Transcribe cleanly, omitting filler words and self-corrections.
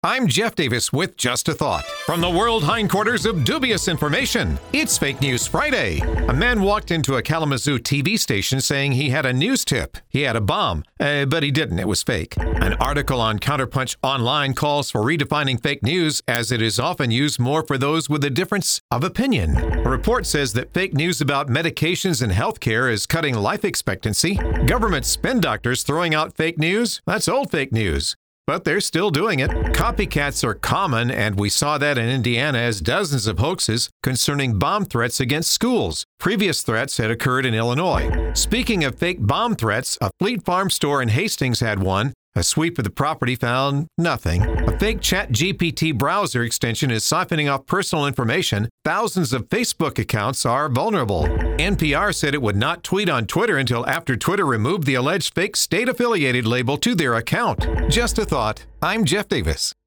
I'm Jeff Davis with Just a Thought. From the world hindquarters of dubious information, it's Fake News Friday. A man walked into a Kalamazoo TV station saying he had a news tip. He had a bomb, but he didn't. It was fake. An article on Counterpunch Online calls for redefining fake news, as it is often used more for those with a difference of opinion. A report says that fake news about medications and healthcare is cutting life expectancy. Government spin doctors throwing out fake news? That's old fake news. But they're still doing it. Copycats are common, and we saw that in Indiana as dozens of hoaxes concerning bomb threats against schools. Previous threats had occurred in Illinois. Speaking of fake bomb threats, a Fleet Farm store in Hastings had one. A sweep of the property found nothing. A fake ChatGPT browser extension is siphoning off personal information. Thousands of Facebook accounts are vulnerable. NPR said it would not tweet on Twitter until after Twitter removed the alleged fake state-affiliated label to their account. Just a thought. I'm Jeff Davis.